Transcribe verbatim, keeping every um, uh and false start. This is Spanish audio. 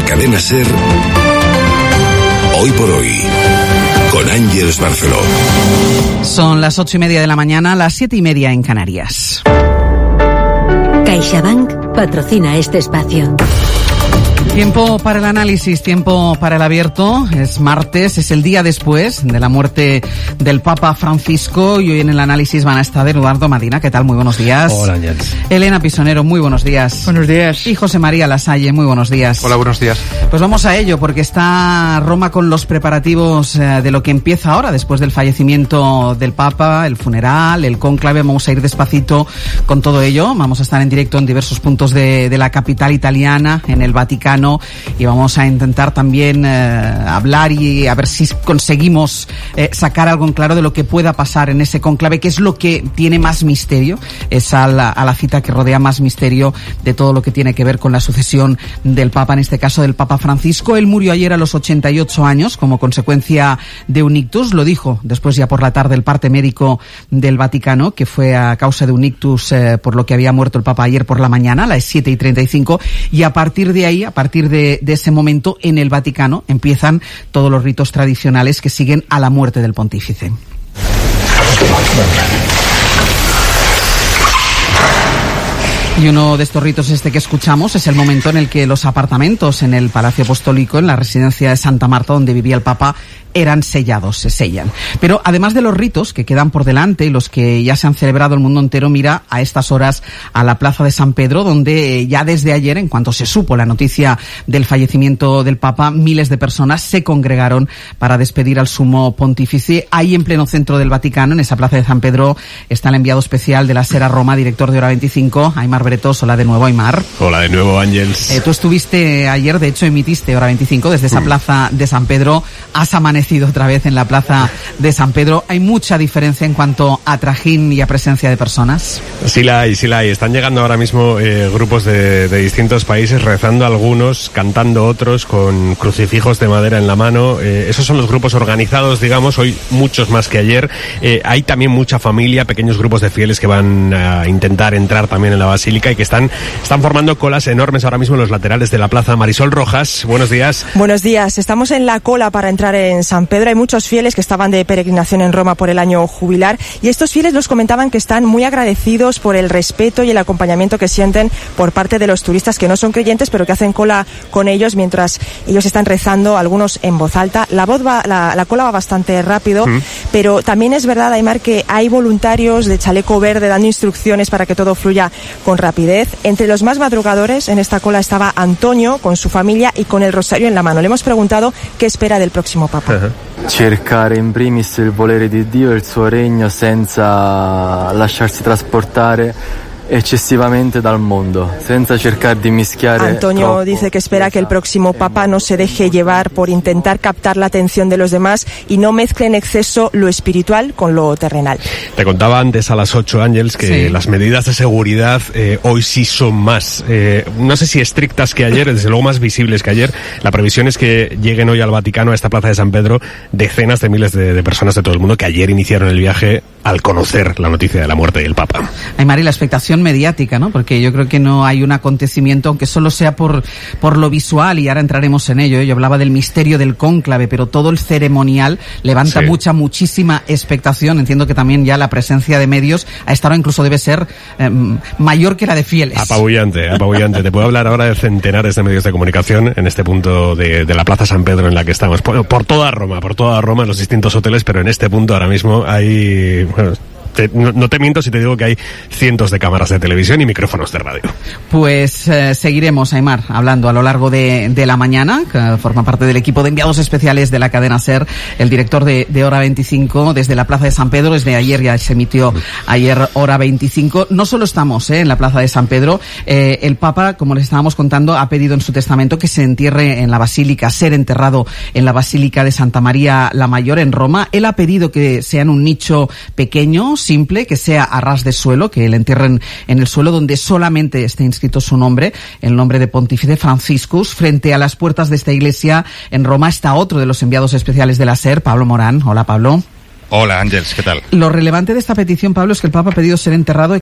Cadena SER, Hoy por Hoy, con Ángeles Barceló. Son las ocho y media de la mañana, las siete y media en Canarias. CaixaBank patrocina este espacio. Tiempo para el análisis, tiempo para el abierto. Es martes, es el día después de la muerte del Papa Francisco y hoy en el análisis van a estar Eduardo Madina. ¿Qué tal? Muy buenos días. Hola, Ángeles. Elena Pisonero, muy buenos días. Buenos días. Y José María Lasalle, muy buenos días. Hola, buenos días. Pues vamos a ello, porque está Roma con los preparativos eh, de lo que empieza ahora, después del fallecimiento del Papa, el funeral, el cónclave. Vamos a ir despacito con todo ello. Vamos a estar en directo en diversos puntos de, de la capital italiana, en el Vaticano, y vamos a intentar también eh, hablar y a ver si conseguimos eh, sacar algo en claro de lo que pueda pasar en ese cónclave, que es lo que tiene más misterio, es a la, a la cita que rodea más misterio de todo lo que tiene que ver con la sucesión del Papa, en este caso del Papa Francisco. Él murió ayer a los ochenta y ocho años como consecuencia de un ictus, lo dijo después ya por la tarde el parte médico del Vaticano, que fue a causa de un ictus eh, por lo que había muerto el Papa ayer por la mañana a las siete y treinta y cinco, y a partir de ahí, a partir A partir de, de ese momento, en el Vaticano empiezan todos los ritos tradicionales que siguen a la muerte del pontífice. Y uno de estos ritos este que escuchamos es el momento en el que los apartamentos en el Palacio Apostólico, en la residencia de Santa Marta, donde vivía el Papa, eran sellados, se sellan. Pero además de los ritos que quedan por delante y los que ya se han celebrado, el mundo entero mira a estas horas a la Plaza de San Pedro, donde ya desde ayer, en cuanto se supo la noticia del fallecimiento del Papa, miles de personas se congregaron para despedir al sumo pontífice. Ahí en pleno centro del Vaticano, en esa Plaza de San Pedro, está el enviado especial de la SER a Roma, director de Hora veinticinco, Aimar Bretos. Hola de nuevo, Aimar. Hola de nuevo, Ángeles. Eh, tú estuviste ayer, de hecho emitiste Hora veinticinco desde esa mm. Plaza de San Pedro. Has amanecido otra vez en la Plaza de San Pedro. ¿Hay mucha diferencia en cuanto a trajín y a presencia de personas? Sí la hay, sí la hay. Están llegando ahora mismo eh, grupos de, de distintos países, rezando algunos, cantando otros, con crucifijos de madera en la mano. Eh, esos son los grupos organizados, digamos, hoy muchos más que ayer. Eh, hay también mucha familia, pequeños grupos de fieles que van a intentar entrar también en la basílica y que están, están formando colas enormes ahora mismo en los laterales de la plaza. Marisol Rojas, buenos días. Buenos días. Estamos en la cola para entrar en San Pedro. Hay muchos fieles que estaban de peregrinación en Roma por el año jubilar y estos fieles nos comentaban que están muy agradecidos por el respeto y el acompañamiento que sienten por parte de los turistas que no son creyentes pero que hacen cola con ellos mientras ellos están rezando, algunos en voz alta. La voz va, la, la cola va bastante rápido, mm. pero también es verdad, Aimar, que hay voluntarios de chaleco verde dando instrucciones para que todo fluya con rapidez. Entre los más madrugadores en esta cola estaba Antonio con su familia y con el rosario en la mano. Le hemos preguntado qué espera del próximo Papa. Uh-huh. Cercare in primis il volere di Dio e il suo regno senza lasciarsi trasportare excesivamente dal mundo, senza cercar di mischiare. Antonio troppo. Dice que espera que el próximo Papa no se deje llevar por intentar captar la atención de los demás y no mezcle en exceso lo espiritual con lo terrenal. Te contaba antes a las ocho, Ángeles, que sí. Las medidas de seguridad eh, hoy sí son más, eh, no sé si estrictas que ayer, desde luego más visibles que ayer. La previsión es que lleguen hoy al Vaticano, a esta Plaza de San Pedro, decenas de miles de, de personas de todo el mundo que ayer iniciaron el viaje al conocer la noticia de la muerte del Papa. Ay, Mari, la expectación mediática, ¿no? Porque yo creo que no hay un acontecimiento, aunque solo sea por por lo visual, y ahora entraremos en ello. Yo hablaba del misterio del cónclave, pero todo el ceremonial levanta sí. mucha, muchísima expectación. Entiendo que también ya la presencia de medios a esta hora incluso debe ser eh, mayor que la de fieles. Apabullante, apabullante. Te puedo hablar ahora de centenares de medios de comunicación en este punto de, de la Plaza San Pedro en la que estamos. Por, por toda Roma, por toda Roma, en los distintos hoteles, pero en este punto ahora mismo hay... Bueno, Te, no, no te miento si te digo que hay cientos de cámaras de televisión y micrófonos de radio. Pues eh, seguiremos, Aimar, hablando a lo largo de, de la mañana, que forma parte del equipo de enviados especiales de la cadena SER, el director de, de Hora veinticinco, desde la Plaza de San Pedro. Desde ayer ya se emitió ayer Hora veinticinco. No solo estamos eh, en la Plaza de San Pedro, eh, el Papa, como les estábamos contando, ha pedido en su testamento que se entierre en la Basílica, ser enterrado en la Basílica de Santa María la Mayor en Roma. Él ha pedido que sea en un nicho pequeño, simple, que sea a ras de suelo, que le entierren en el suelo donde solamente esté inscrito su nombre, el nombre de Pontífice Franciscus. Frente a las puertas de esta iglesia en Roma está otro de los enviados especiales de la SER, Pablo Morán. Hola, Pablo. Hola, Ángeles, ¿qué tal? Lo relevante de esta petición, Pablo, es que el Papa ha pedido ser enterrado